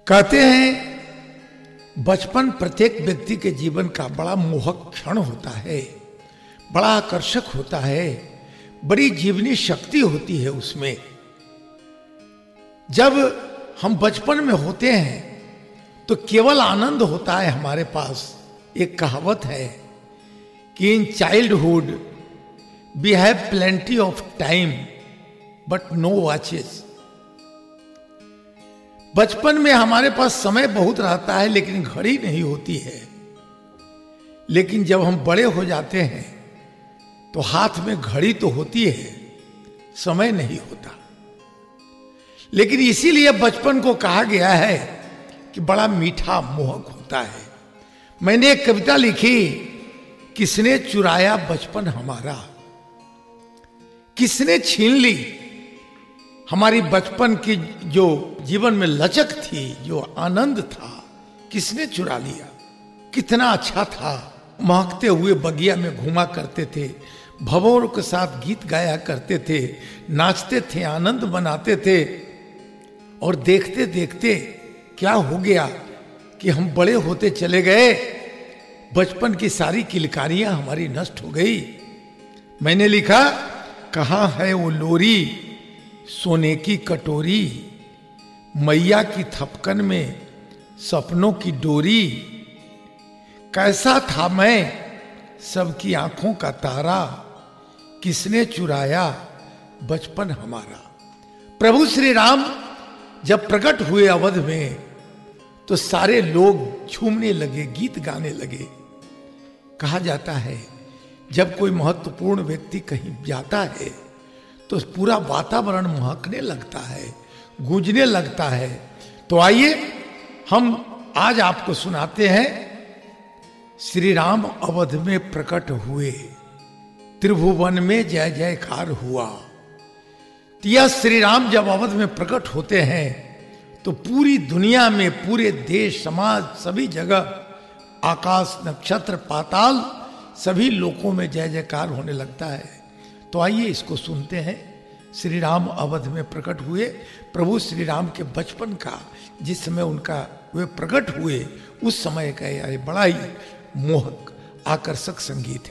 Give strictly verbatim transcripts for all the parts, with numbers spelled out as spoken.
कहते हैं बचपन प्रत्येक व्यक्ति के जीवन का बड़ा मोहक क्षण होता है, बड़ा आकर्षक होता है, बड़ी जीवनी शक्ति होती है उसमें। जब हम बचपन में होते हैं तो केवल आनंद होता है हमारे पास। एक कहावत है कि in childhood we have plenty of time but no watches. बचपन में हमारे पास समय बहुत रहता है लेकिन घड़ी नहीं होती है। लेकिन जब हम बड़े हो जाते हैं तो हाथ में घड़ी तो होती है, समय नहीं होता। लेकिन इसीलिए बचपन को कहा गया है कि बड़ा मीठा मोहक होता है। मैंने एक कविता लिखी, किसने चुराया बचपन हमारा, किसने छीन ली हमारी बचपन की जो जीवन में लचक थी, जो आनंद था, किसने चुरा लिया। कितना अच्छा था, महकते हुए बगिया में घूमा करते थे, भवरों के साथ गीत गाया करते थे, नाचते थे, आनंद मनाते थे। और देखते देखते क्या हो गया कि हम बड़े होते चले गए, बचपन की सारी किलकारियां हमारी नष्ट हो गई। मैंने लिखा, कहाँ है वो लोरी सोने की कटोरी, मैया की थपकन में सपनों की डोरी। कैसा था मैं सबकी आंखों का तारा, किसने चुराया बचपन हमारा। प्रभु श्री राम जब प्रकट हुए अवध में तो सारे लोग झूमने लगे, गीत गाने लगे। कहा जाता है जब कोई महत्वपूर्ण व्यक्ति कहीं जाता है तो पूरा वातावरण महकने लगता है, गूंजने लगता है। तो आइए हम आज आपको सुनाते हैं, श्री राम अवध में प्रकट हुए, त्रिभुवन में जय जयकार हुआ। यह श्री राम जब अवध में प्रकट होते हैं तो पूरी दुनिया में, पूरे देश समाज, सभी जगह, आकाश, नक्षत्र, पाताल, सभी लोकों में जय जयकार होने लगता है। तो आइए इसको सुनते हैं। श्री राम अवध में प्रकट हुए, प्रभु श्री राम के बचपन का, जिस समय उनका वे प्रकट हुए उस समय का यह बड़ा ही मोहक आकर्षक संगीत है।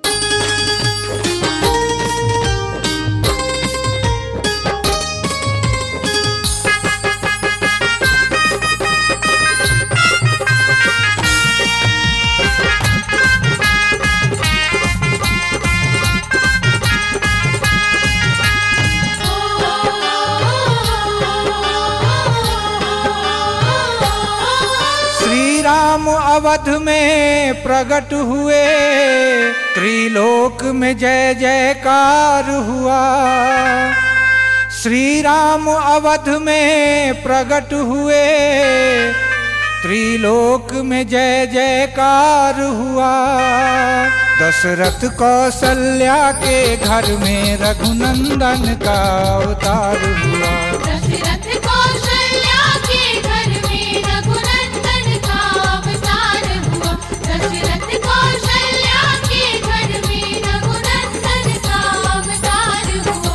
राम अवध में प्रकट हुए, त्रिलोक में जय जयकार हुआ। श्री राम अवध में प्रकट हुए, त्रिलोक में जय जयकार हुआ। दशरथ कौशल्या के घर में रघुनंदन का अवतार हुआ। दशरथ कौशल्या के घर में रघुनंदन का अवतार हुआ। दशरथ कौशल्या के घर में रघुनंदन का अवतार हुआ।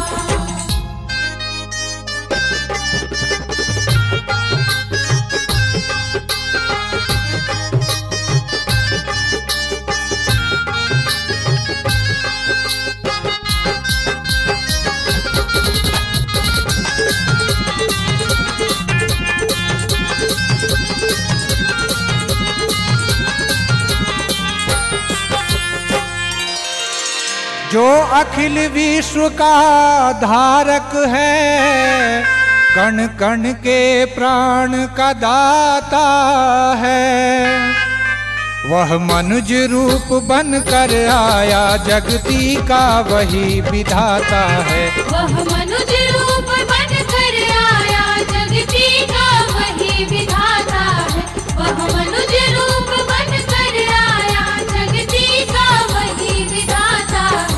जो अखिल विश्व का धारक है, कण कण के प्राण का दाता है। वह मनुज रूप बन कर आया, जगती का वही विधाता है। वह मनुज रूप बन कर आया, जगती का वही विधाता है। वह मनुज रूप बन कर आया, जगती का वही विधाता है।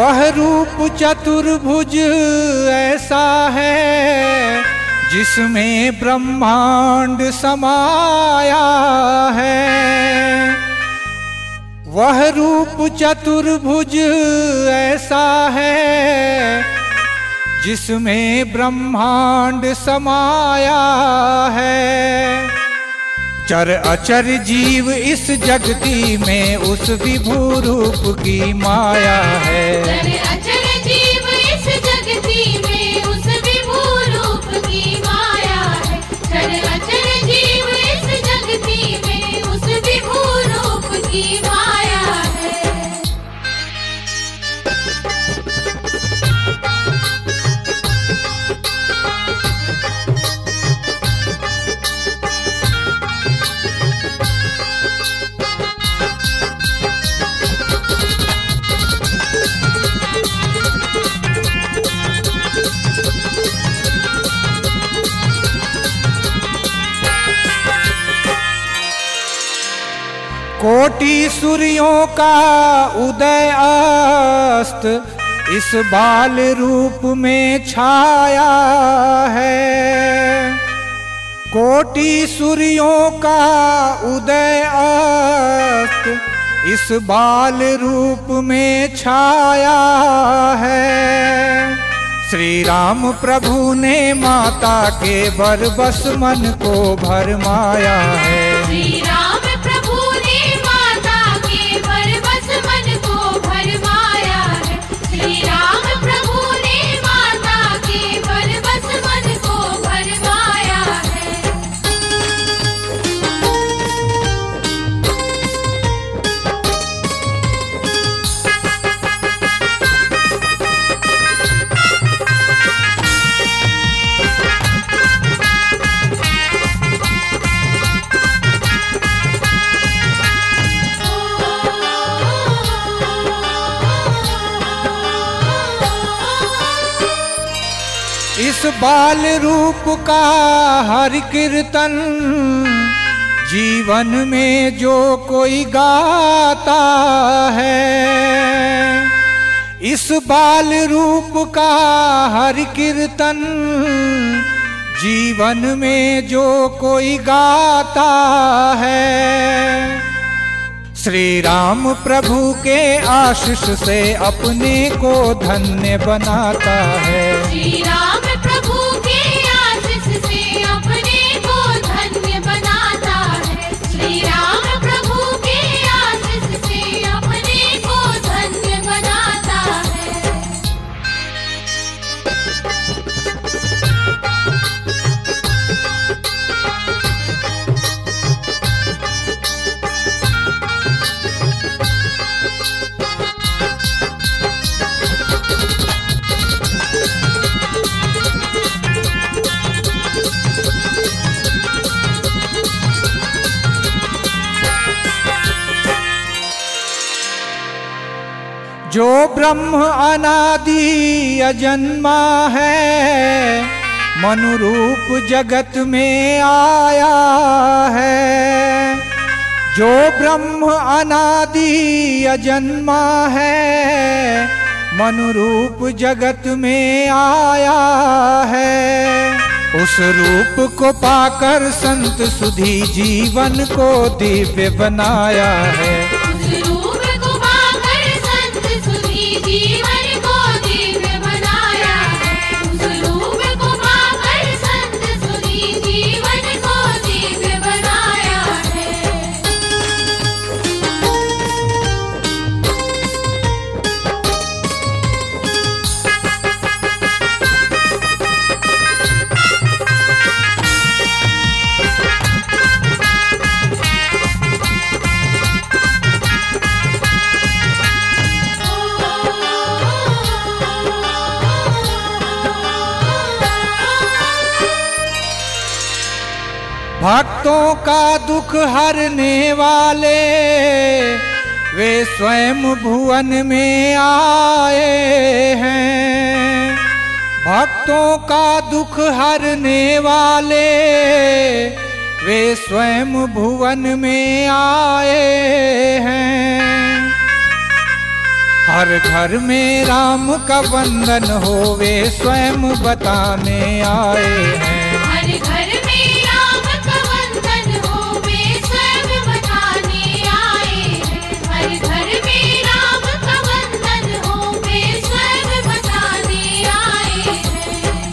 वह रूप चतुर्भुज ऐसा है जिसमें ब्रह्मांड समाया है। वह रूप चतुर्भुज ऐसा है जिसमें ब्रह्मांड समाया है। चर अचर जीव इस जगती में उस विभू रूप की माया है। चर अचर जीव इस जगती में उस विभू रूप की माया है। चर अचर जीव इस जगती में उस विभू रूप की माया है। कोटि सूर्यों का उदय अस्त इस बाल रूप में छाया है। कोटि सूर्यों का उदय अस्त इस बाल रूप में छाया है। श्री राम प्रभु ने माता के बर बस मन को भरमाया है। श्री राम प्रभु ने माता के बर बस मन को भरमाया है। श्री राम प्रभु ने माता के बर बस मन को भरमाया है। इस बाल रूप का हर कीर्तन जीवन में जो कोई गाता है। इस बाल रूप का हर कीर्तन जीवन में जो कोई गाता है। श्री राम प्रभु के आशीष से अपने को धन्य बनाता है। श्री राम प्रभु के आशीष से अपने को धन्य बनाता है। श्री राम प्रभु के आशीष से अपने को धन्य बनाता है। जो ब्रह्म अनादि अजन्मा है मनुरूप जगत में आया है। जो ब्रह्म अनादि अजन्मा है मनुरूप जगत में आया है। उस रूप को पाकर संत सुधी जीवन को दिव्य बनाया है। उस रूप को पाकर संत सुधी जीवन को दिव्य बनाया है। उस रूप को पाकर संत सुधी जीवन को दिव्य बनाया है। भक्तों का दुख हरने वाले वे स्वयं भुवन में आए हैं। भक्तों का दुख हरने वाले वे स्वयं भुवन में आए हैं। हर घर में राम का वंदन होवे स्वयं बताने आए हैं। हर घर में राम का वंदन होवे स्वयं बताने आए हैं। हर घर में राम का वंदन होवे स्वयं बताने आए हैं।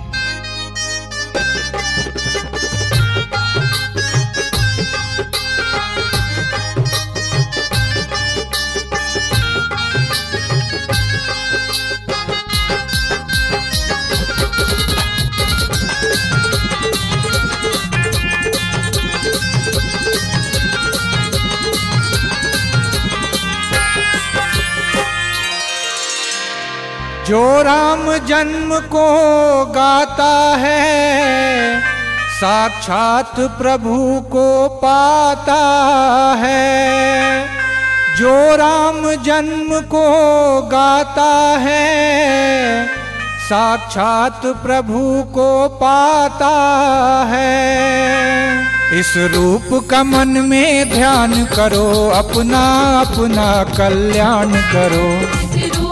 जो राम जन्म को गाता है साक्षात प्रभु को पाता है। जो राम जन्म को गाता है साक्षात प्रभु को पाता है। इस रूप का मन में ध्यान करो अपना अपना कल्याण करो। इस रूप